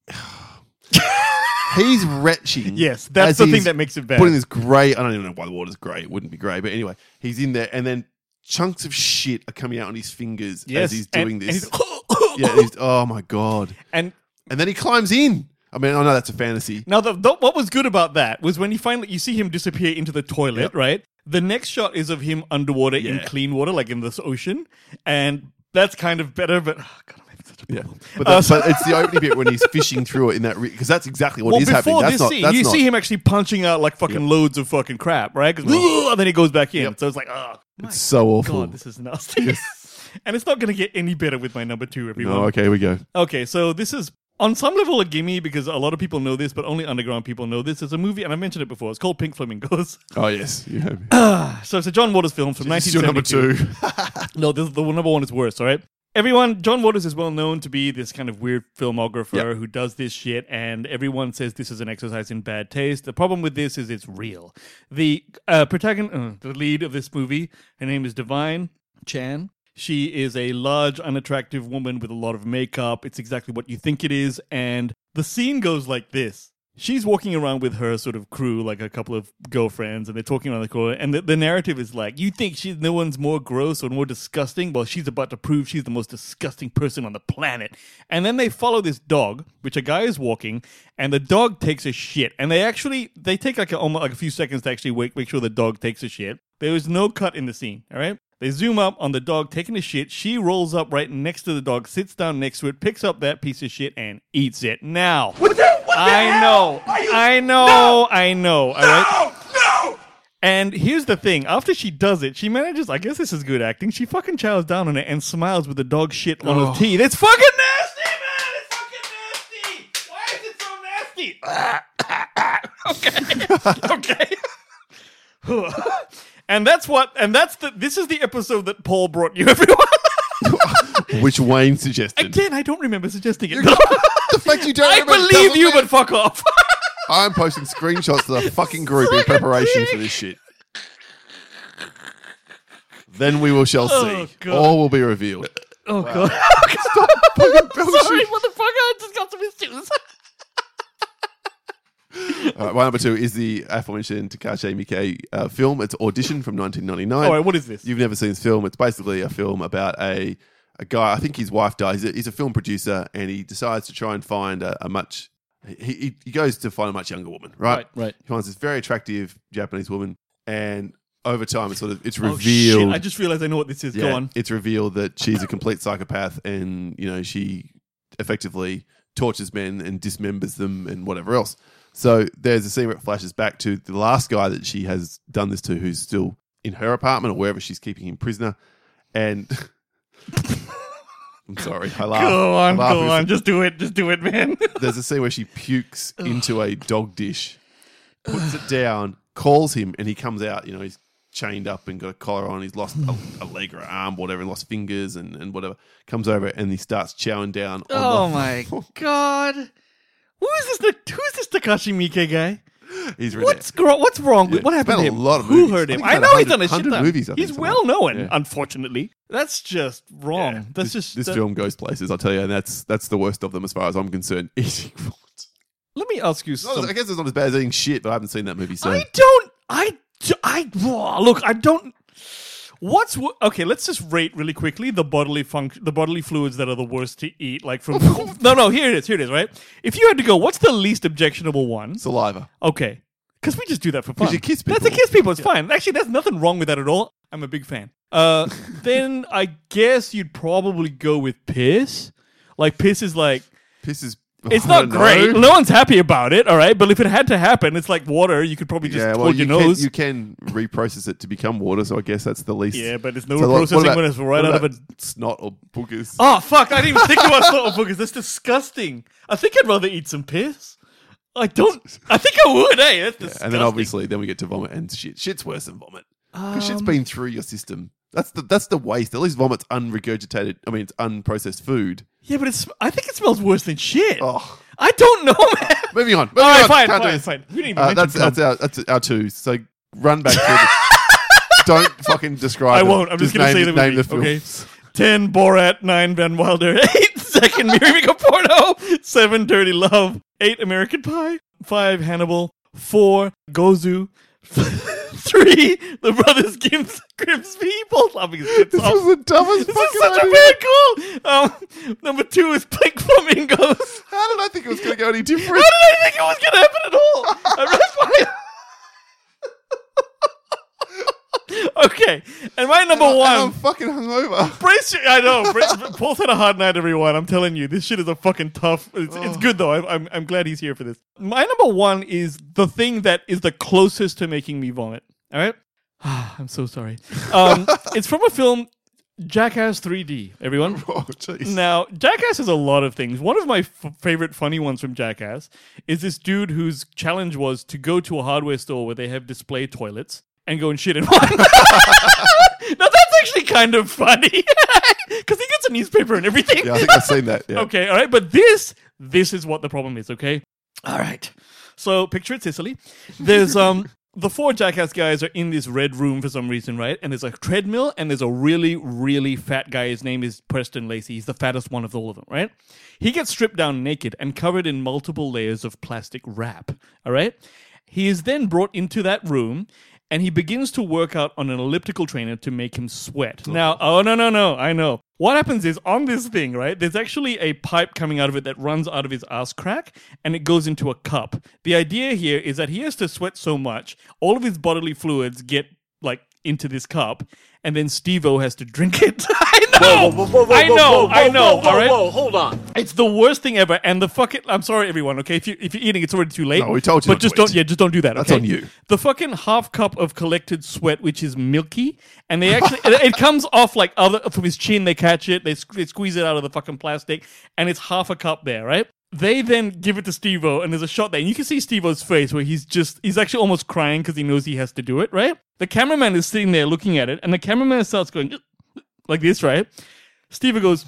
He's retching. Yes, that's the thing that makes it bad. Putting this grey. I don't even know why the water's grey. It wouldn't be grey, but anyway, he's in there, and then chunks of shit are coming out on his fingers as he's doing this. And oh my god! And then he climbs in. I mean, I know that's a fantasy. Now, what was good about that was when you see him disappear into the toilet, right? The next shot is of him underwater in clean water, like in this ocean, and that's kind of better. But God, I'm having such a problem. But it's the opening bit when he's fishing through it in that because that's exactly what is happening. Before That's this not. scene, That's you not, see him actually punching out like fucking loads of fucking crap, right? And then he goes back in. So it's like, It's so awful. God, this is nasty. And it's not going to get any better with my number 2, everyone. No, okay, here we go. Okay, so this is on some level a gimme because a lot of people know this, but only underground people know this. It's a movie, and I mentioned it before. It's called Pink Flamingos. Oh yes, you have. So it's a John Waters film from This is your 1972. number 2. No, the number 1 is worse, all right? Everyone, John Waters is well known to be this kind of weird filmographer who does this shit, and everyone says this is an exercise in bad taste. The problem with this is it's real. The protagonist, the lead of this movie, her name is Divine Chan. She is a large, unattractive woman with a lot of makeup. It's exactly what you think it is, and the scene goes like this. She's walking around with her sort of crew, like a couple of girlfriends, and they're talking around the corner. And the narrative is like, you think no one's more gross or more disgusting? Well, she's about to prove she's the most disgusting person on the planet. And then they follow this dog, which a guy is walking, and the dog takes a shit. And they take like almost like a few seconds to actually make sure the dog takes a shit. There is no cut in the scene, all right? They zoom up on the dog taking a shit. She rolls up right next to the dog, sits down next to it, picks up that piece of shit, and eats it. Now, I know. All right? No! And here's the thing. After she does it, she manages, I guess this is good acting, she fucking chows down on it and smiles with the dog shit on her teeth. It's fucking nasty, man! It's fucking nasty! Why is it so nasty? Okay. This is the episode that Paul brought you, everyone. Which Wayne suggested. Again, I don't remember suggesting it. The fact you don't I remember believe you, doesn't but fuck off. I'm posting screenshots to the fucking group in preparation for this shit. Then we shall see. God. All will be revealed. Oh, God. Stop fucking bullshit. Sorry, motherfucker. I just got some issues. All right, my number 2 is the aforementioned Takashi Miike film. It's Audition from 1999. All right, what is this? You've never seen this film. It's basically a film about a guy. I think his wife dies. He's a film producer, and he decides to try and find he goes to find a much younger woman, right? Right. He finds this very attractive Japanese woman, and over time, it's revealed. Shit, I just realized I know what this is. Go on. It's revealed that she's a complete psychopath, and she effectively tortures men and dismembers them and whatever else. So there's a scene where it flashes back to the last guy that she has done this to, who's still in her apartment or wherever she's keeping him prisoner. And I'm sorry, I laugh. Go on. Just do it, man. There's a scene where she pukes into a dog dish, puts it down, calls him, and he comes out. He's chained up and got a collar on. He's lost a leg or an arm, whatever, lost fingers and whatever. Comes over and he starts chowing down. My God. Who is this Takashi Miike guy? He's What's wrong with what happened to him? A lot of Who movies. hurt him? I I think know he's about done a shit 100 ton. movies, I think, He's something well known, Yeah. unfortunately. That's just wrong. That's This film goes places, I'll tell you, and that's the worst of them as far as I'm concerned. Eating vomit. Let me ask you something. I guess it's not as bad as eating shit, but I haven't seen that movie. So Okay, let's just rate really quickly the bodily fluids that are the worst to eat. Like from no, here it is, right? If you had to go, what's the least objectionable one? Saliva. Okay, because we just do that for fun. 'Cause you kiss people. That's a kiss people. It's fine. Actually, there's nothing wrong with that at all. I'm a big fan. Then I guess you'd probably go with piss. Like piss is like. Piss is. It's I not don't great. know. No one's happy about it, all right? But if it had to happen, it's like water. You could probably just hold your nose. You can reprocess it to become water, so I guess that's the least. Yeah, but there's no So what processing about- when it's right what out of a... about snot or boogers. Oh, fuck. I didn't even think about snot or boogers. That's disgusting. I think I'd rather eat some piss. I think I would, hey? That's disgusting. And then obviously, then we get to vomit and shit. Shit's worse than vomit. Because shit's been through your system. That's the waste. At least vomit's unregurgitated. I mean, it's unprocessed food. Yeah, but I think it smells worse than shit. Oh. I don't know, man. Moving on. All right, fine. We didn't even mention That's our 2. So run back to Don't fucking describe I it. won't. I'm just going to say the movie. Name the film. Okay. 10, Borat. 9, Van Wilder. 8, Second Miracle Porno. 7, Dirty Love. 8, American Pie. 5, Hannibal. 4, Gozu. 3, The Brothers Grimsby. Both laughing his tits This off. was the dumbest This fucking is such a idea. bad call. Number 2 is Pink Flamingos. How did I think it was going to go any How different? did I think it was going to happen at all? I read my... Okay, and my number And I'm one. fucking hungover. Brace your, I know. Paul's had a hard night, everyone. I'm telling you, this shit is a fucking tough. It's good though. I'm glad he's here for this. My number one is the thing that is the closest to making me vomit. All right, I'm so sorry. It's from a film, Jackass 3D. Everyone. Oh, jeez. Now, Jackass has a lot of things. One of my favorite funny ones from Jackass is this dude whose challenge was to go to a hardware store where they have display toilets and go and shit in one. Now, that's actually kind of funny because he gets a newspaper and everything. Yeah, I think I've seen that. Yeah. Okay, all right. But this is what the problem is, okay? All right. So, picture it, Sicily. There's the four Jackass guys are in this red room for some reason, right? And there's a treadmill, and there's a really, really fat guy. His name is Preston Lacey. He's the fattest one of all of them, right? He gets stripped down naked and covered in multiple layers of plastic wrap, all right? He is then brought into that room, and he begins to work out on an elliptical trainer to make him sweat. Now, no, I know. What happens is, on this thing, right, there's actually a pipe coming out of it that runs out of his ass crack, and it goes into a cup. The idea here is that he has to sweat so much, all of his bodily fluids get, like, into this cup, and then Steve-O has to drink it. I know, all right? hold on. It's the worst thing ever, and the fucking... I'm sorry, everyone, okay? If you're eating, it's already too late. No, we told you But not just to don't, eat. yeah, just don't do that, That's okay? on you. The fucking half cup of collected sweat, which is milky, and they actually... it comes off, like, from his chin, they catch it, they squeeze it out of the fucking plastic, and it's half a cup there, right? They then give it to Steve-O, and there's a shot there, and you can see Steve-O's face where he's actually almost crying because he knows he has to do it, right? The cameraman is sitting there looking at it, and the cameraman starts going like this, right? Steve-O goes,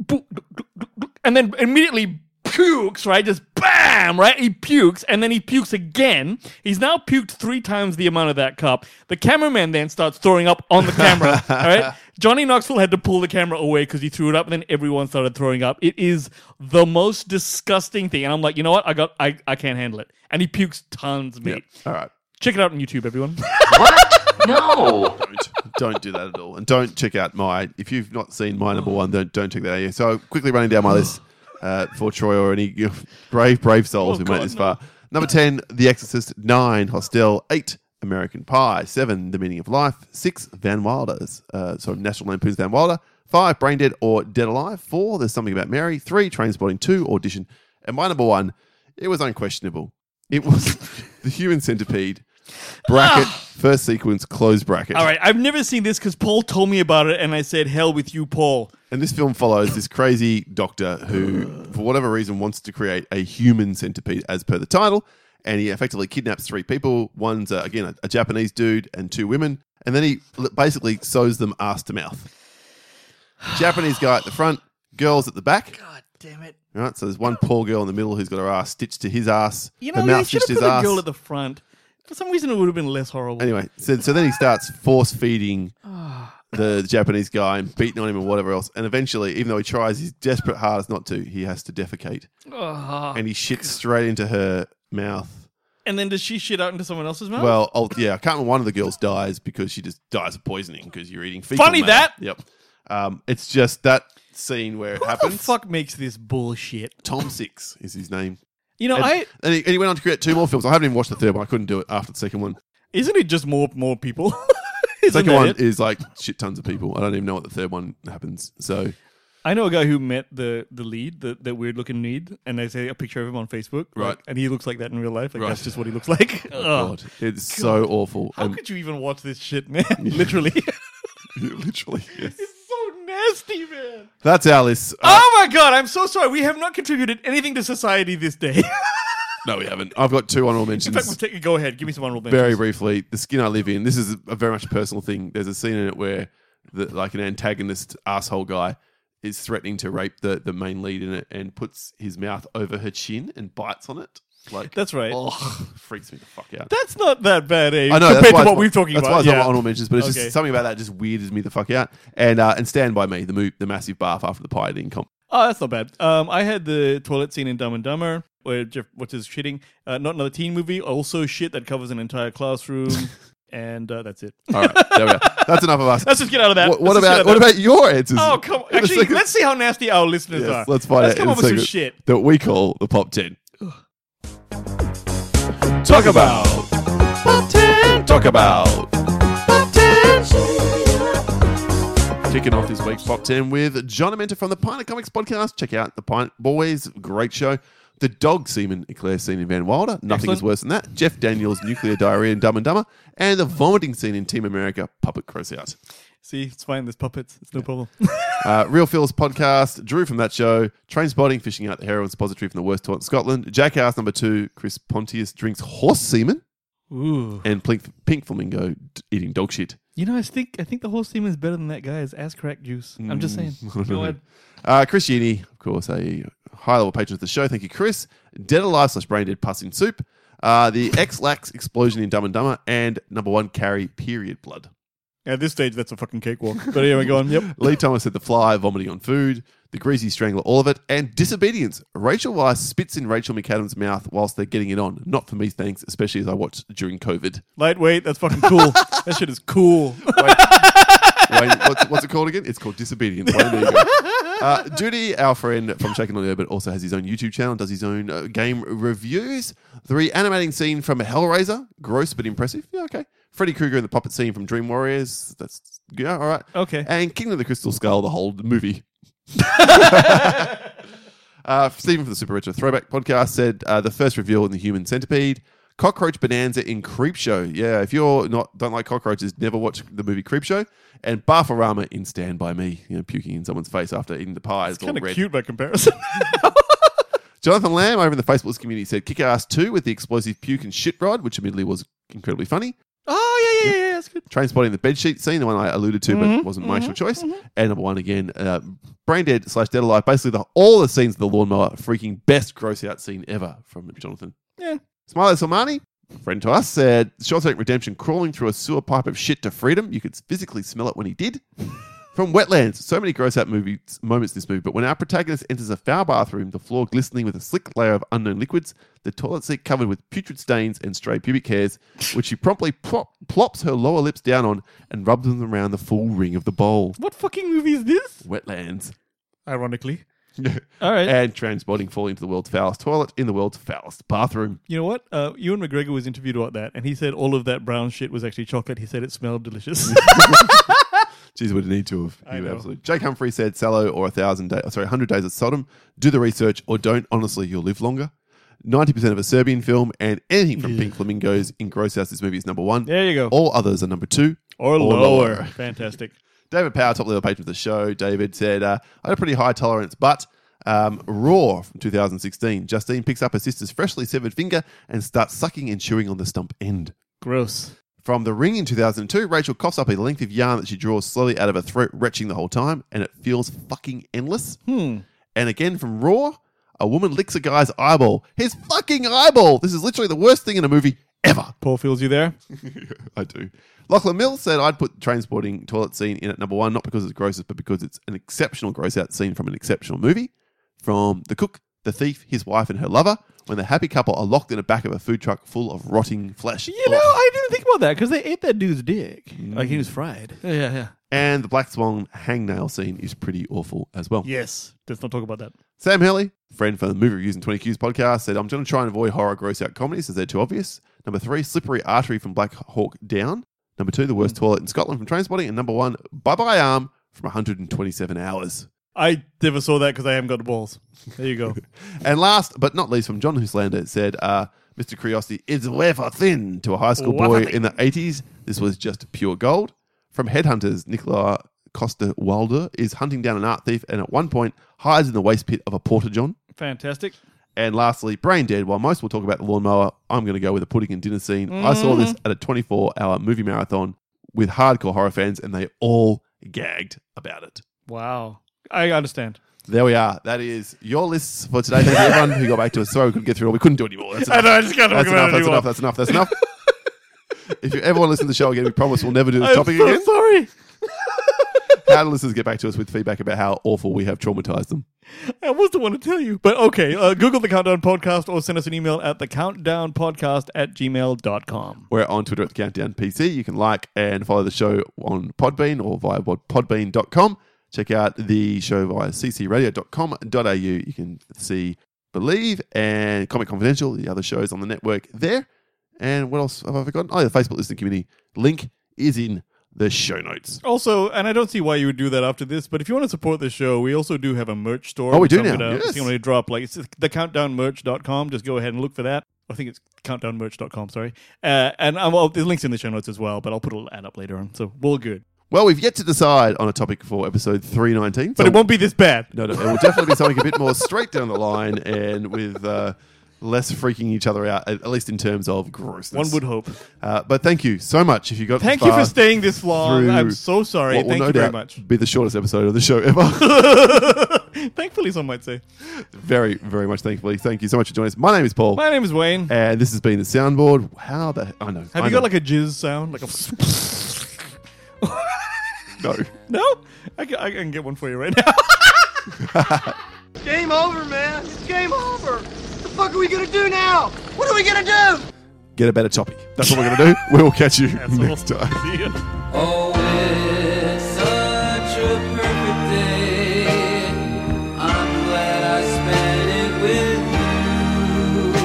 and then immediately pukes, right? Just bam, right? He pukes, and then he pukes again. He's now puked 3 times the amount of that cup. The cameraman then starts throwing up on the camera, all right? Johnny Knoxville had to pull the camera away because he threw it up, and then everyone started throwing up. It is the most disgusting thing, and I'm like, you know what? I can't handle it. And he pukes tons, mate. All right. Check it out on YouTube, everyone. What? No. Don't do that at all. And don't check out if you've not seen my number one, don't check that out yet. So quickly running down my list for Troy or any brave souls who made this far. Number 10, The Exorcist. 9, Hostel. 8, American Pie. 7, The Meaning of Life. 6, Van Wilder's. National Lampoon's Van Wilder. 5, Brain Dead or Dead Alive. 4, There's Something About Mary. 3, Trainspotting. 2, Audition. And my number one, it was unquestionable. It was The Human Centipede. Bracket, first sequence, close bracket. All right, I've never seen this because Paul told me about it, and I said, hell with you, Paul. And this film follows this crazy doctor who, for whatever reason, wants to create a human centipede as per the title. And he effectively kidnaps 3 people. One's, again, a Japanese dude and 2 women. And then he basically sews them ass to mouth. Japanese guy at the front, girls at the back. God damn it. All right, so there's one poor girl in the middle who's got her ass stitched to his ass. You know, her you mouth should stitched have to put his a ass. girl at the front. For some reason, it would have been less horrible. Anyway, so then he starts force feeding the Japanese guy and beating on him and whatever else. And eventually, even though he tries his desperate hardest not to, he has to defecate. And he shits straight into her mouth. And then does she shit out into someone else's mouth? Well, I can't remember. One of the girls dies because she just dies of poisoning because you're eating fecal Funny matter. that? Yep. It's just that scene where it Who happens. the fuck makes this bullshit? Tom Six is his name. You know, And he went on to create 2 more films. I haven't even watched the third one. I couldn't do it after the second one. isn't it just more people? The Isn't second that one it? is like shit tons of people. I don't even know what the third one happens. So I know a guy who met the lead, the weird looking lead, and they say a picture of him on Facebook. Right. Like, and he looks like that in real life. Like Right. that's just what he looks like. God, it's so awful. How And could you even watch this shit, man? Literally. literally, yes. It's so nasty, man. That's our list. Oh my god, I'm so sorry. We have not contributed anything to society this day. No, we haven't. I've got 2 honorable In fact, mentions. go ahead. Give me some honorable mentions. Very briefly, The Skin I Live In. This is a very much personal thing. There's a scene in it where like an antagonist asshole guy is threatening to rape the main lead in it and puts his mouth over her chin and bites on it. Like That's right. Oh, freaks me the fuck out. That's not that bad, eh? I know, compared to what we're talking that's about. why it's not Yeah. my honorable mentions, but it's Okay. just something about that just weirds me the fuck out. And Stand By Me, the massive bath after the pie eating comp. Oh, that's not bad. I had the toilet scene in Dumb and Dumber where Jeff watches shitting. Not another teen movie. Also shit that covers an entire classroom. And that's it. All right, there we go. That's enough of us. Let's just get out of that. What about your answers? Oh, come on. In a Actually, second- let's see how nasty our listeners Yes, are. let's find Let's out come in up a with some second. shit. That we call the Pop 10. Talk about. Pop 10. Talk about. Pop 10. Kicking off this week's Top 10 with John Amenta from the Pint Comics podcast. Check out the Pint Boys. Great show. The dog semen eclair scene in Van Wilder. Nothing Excellent. is worse than that. Jeff Daniels' nuclear diarrhea in Dumb and Dumber. And the vomiting scene in Team America Puppet Gross Out. See, it's fine. There's puppets. It's no problem. Real Phil's podcast. Drew from that show. Train Spotting, fishing out the heroin suppository from the worst toilet in Scotland. Jackass number 2. Chris Pontius drinks horse semen. Ooh. And Pink Flamingo eating dog shit. You know, I think the whole steam is better than that guy's ass crack juice. I'm just saying. Go ahead. Chris Yini, of course, a high-level patron of the show. Thank you, Chris. Dead Alive / Brain Dead Puss in Soup. The X-Lax explosion in Dumb and Dumber. And number 1, Carrie, period blood. At this stage, that's a fucking cakewalk. But anyway, go on. Yep. Lee Thomas said The Fly, vomiting on food. The Greasy Strangler, all of it. And Disobedience. Rachel Weisz spits in Rachel McAdams' mouth whilst they're getting it on. Not for me, thanks, especially as I watched during COVID. Lightweight. That's fucking cool. That shit is cool. Wayne, what's it called again? It's called Disobedience. Wayne, there you go. Judy, our friend from Shaken on Air, but also has his own YouTube channel, does his own game reviews. The reanimating scene from Hellraiser. Gross but impressive. Yeah, okay. Freddy Krueger in the puppet scene from Dream Warriors. That's, yeah, all right. Okay. And Kingdom of the Crystal Skull, the whole movie. Stephen from the Super Retro Throwback podcast said the first reveal in the Human Centipede. Cockroach Bonanza in Creepshow. Yeah, if you're don't like cockroaches, never watch the movie Creepshow. And Barfarama in Stand By Me, puking in someone's face after eating the pie. It's kind of cute by comparison. Jonathan Lamb over in the Facebook community said Kick-Ass 2 with the explosive puke and shit rod, which admittedly was incredibly funny. Oh, yeah, that's good. Train Spotting the bedsheet scene, the one I alluded to, but wasn't my actual choice. And number 1 again, Brain Dead / Dead Alive. Basically, all the scenes of the lawnmower, freaking best gross out scene ever from Jonathan. Yeah. Smiley Salmani, friend to us, said Shawshank Redemption crawling through a sewer pipe of shit to freedom. You could physically smell it when he did. From Wetlands, so many gross out moments in this movie, but when our protagonist enters a foul bathroom, the floor glistening with a slick layer of unknown liquids, the toilet seat covered with putrid stains and stray pubic hairs, which she promptly plops her lower lips down on and rubs them around the full ring of the bowl. What fucking movie is this? Wetlands. Ironically. All right. And Transporting falling into the world's foulest toilet in the world's foulest bathroom. You know what? Ewan McGregor was interviewed about that, and he said all of that brown shit was actually chocolate. He said it smelled delicious. Jeez, would need to have. I know. Absolutely. Jake Humphrey said Sallow or 100 Days of Sodom. Do the research or don't. Honestly, you'll live longer. 90% of a Serbian film, and anything from Pink Flamingos in Gross House, this movie is number 1. There you go. All others are number 2 Or lower. Fantastic. David Power, top level patron of the show. David said, I had a pretty high tolerance, but Raw from 2016. Justine picks up her sister's freshly severed finger and starts sucking and chewing on the stump end. Gross. From The Ring in 2002, Rachel coughs up a length of yarn that she draws slowly out of her throat, retching the whole time, and it feels fucking endless. And again from Raw, a woman licks a guy's eyeball. His fucking eyeball! This is literally the worst thing in a movie ever. Paul feels you there? I do. Lachlan Mills said I'd put Transporting toilet scene in at number 1, not because it's grossest, but because it's an exceptional gross out scene from an exceptional movie. From The Cook, the Thief, his wife, and her lover, when the happy couple are locked in the back of a food truck full of rotting flesh. You know, I didn't think about that because they ate that dude's dick. Like he was fried. Yeah. And the Black Swan hangnail scene is pretty awful as well. Yes. Let's not talk about that. Sam Hurley, friend from the Movie Reviews and 20Qs podcast, said, I'm going to try and avoid horror gross out comedies as they're too obvious. Number 3, Slippery Artery from Black Hawk Down. Number 2, The Worst Toilet in Scotland from Trainspotting. And number 1, Bye Bye Arm from 127 Hours. I never saw that because I haven't got the balls. There you go. And last but not least, from John Huslander, said, Mr. Curiosity is wafer thin to a high school boy in the 80s. This was just pure gold. From Headhunters, Nicola Costa Wilder is hunting down an art thief and at one point hides in the waste pit of a porta-john. Fantastic. And lastly, Brain Dead. While most will talk about the lawnmower, I'm going to go with a pudding and dinner scene. I saw this at a 24-hour movie marathon with hardcore horror fans, and they all gagged about it. Wow. I understand. There we are. That is your lists for today. Thank you, everyone who got back to us. Sorry we couldn't get through it all. We couldn't do it anymore. That's I enough. know, I just can't talk about it anymore. That's enough. If you ever want to listen to the show again, we promise we'll never do this topic I'm so again. sorry. How do listeners get back to us with feedback about how awful we have traumatized them? I almost don't want to tell you. But okay, Google The Countdown Podcast or send us an email at thecountdownpodcast@gmail.com. We're on Twitter at The Countdown PC. You can like and follow the show on Podbean or via podbean.com. Check out the show via ccradio.com.au. You can see Believe and Comic Confidential, the other shows on the network there. And what else have I forgotten? Oh, the Facebook listening community link is in the show notes. Also, and I don't see why you would do that after this, but if you want to support the show, we also do have a merch store. Oh, we which do I'm now, gonna- yes. I'm going to drop, like, it's thecountdownmerch.com. Just go ahead and look for that. I think it's countdownmerch.com, sorry. And there's links in the show notes as well, but I'll put an ad up later on, so we're all good. Well, we've yet to decide on a topic for episode 319. But it won't be this bad. No, it will definitely be something a bit more straight down the line and with less freaking each other out, at least in terms of grossness. One would hope. But thank you so much if you got Thank this you for far staying this long. through I'm so sorry. what will Thank no you very doubt much. be the shortest episode of the show ever. Thankfully, some might say. Very, very much thankfully. Thank you so much for joining us. My name is Paul. My name is Wayne. And this has been the soundboard. I know. Have you got like a jizz sound? Like a... No. No? I can get one for you right now. Game over, man. It's game over. What the fuck are we gonna do now? What are we gonna do? Get a better topic. That's what we're going to do. We'll catch you Asshole. next time. See ya. Oh, it's such a perfect day. I'm glad I spent it with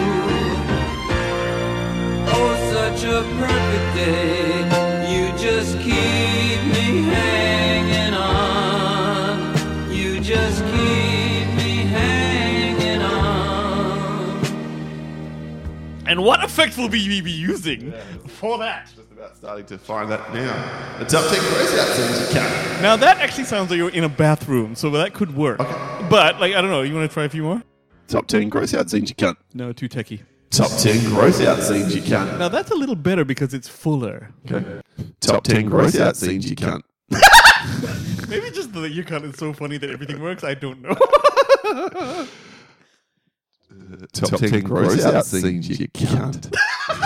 you. Oh, such a perfect day. You just keep me hanging on. You just keep me hanging on. And what effects will we be using for that? Just about starting to find that now. The top 10 gross out things you can. Now that actually sounds like you're in a bathroom, so that could work. But like I don't know, you want to try a few more? Top 10 gross out scenes you can. No, too techie. Top 10 gross out scenes you can. Now that's a little better because it's fuller. Okay. Top 10 gross out scenes you can. Maybe just the you can't is so funny that everything works. I don't know. Top 10 gross out scenes you can't.